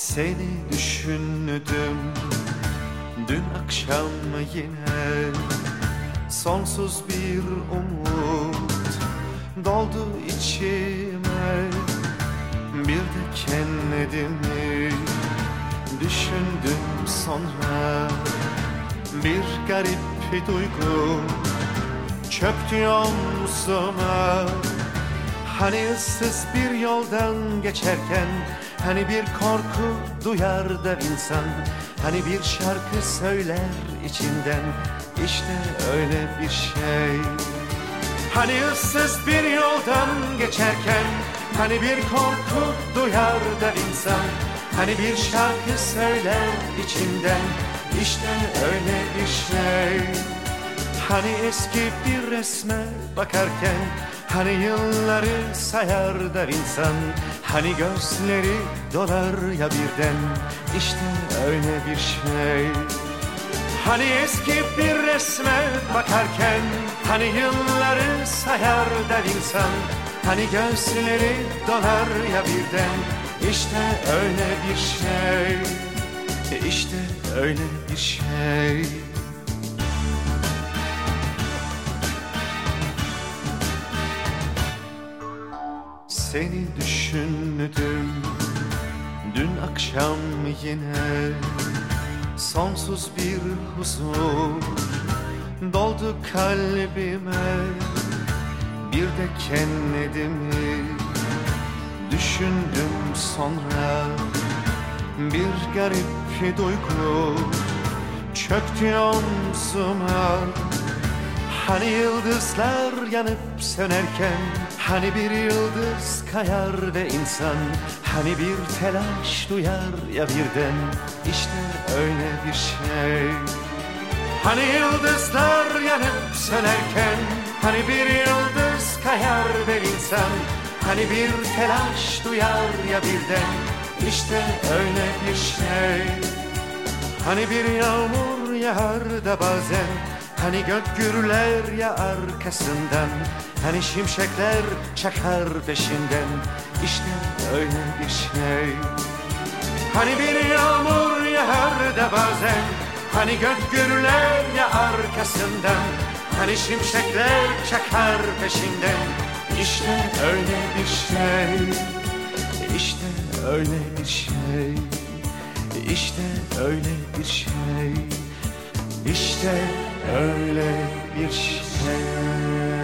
Seni düşündüm dün akşam yine. Sonsuz bir umut doldu içime. Bir de kendimi düşündüm sonra. Bir garip duygu çöktü omzuma. Hani ıssız bir yoldan geçerken, hani bir korku duyar da insan, hani bir şarkı söyler içinden, işte öyle bir şey. Hani ıssız bir yoldan geçerken, hani bir korku duyar da insan, hani bir şarkı söyler içinden, işte öyle bir şey. Hani eski bir resme bakarken, hani yılları sayar da insan, hani gözleri dolar ya birden, işte öyle bir şey. Hani eski bir resme bakarken, hani yılları sayar da insan, hani gözleri dolar ya birden, işte öyle bir şey. İşte öyle bir şey. Seni düşündüm dün akşam yine. Sonsuz bir huzur doldu kalbime. Bir de kendimi düşündüm sonra. Bir garip duygu çöktü omzuma. Hani yıldızlar yanıp sönerken, hani bir yıldız kayar ve insan, hani bir telaş duyar ya birden, işte öyle bir şey. Hani yıldızlar yanıp sönerken, hani bir yıldız kayar ve insan, hani bir telaş duyar ya birden, işte öyle bir şey. Hani bir yağmur yağar da bazen, hani gök gürler ya arkasından, hani şimşekler çakar peşinden, işte öyle bir şey. Hani bir yağmur yağar da bazen, hani gök gürler ya arkasından, hani şimşekler çakar peşinden, işte öyle bir şey. İşte öyle bir şey. İşte öyle bir şey. İşte öyle bir şey.